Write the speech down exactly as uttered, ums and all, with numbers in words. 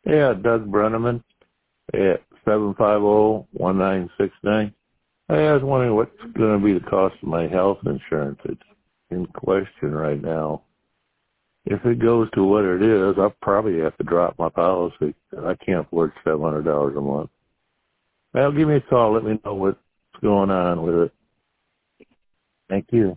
Yeah, Doug Brenneman at seven five zero, one nine six nine. Hey, I was wondering what's going to be the cost of my health insurance. It's in question right now. If it goes to what it is, I'll probably have to drop my policy. I can't afford seven hundred dollars a month. Well, give me a call. Let me know what's going on with it. Thank you.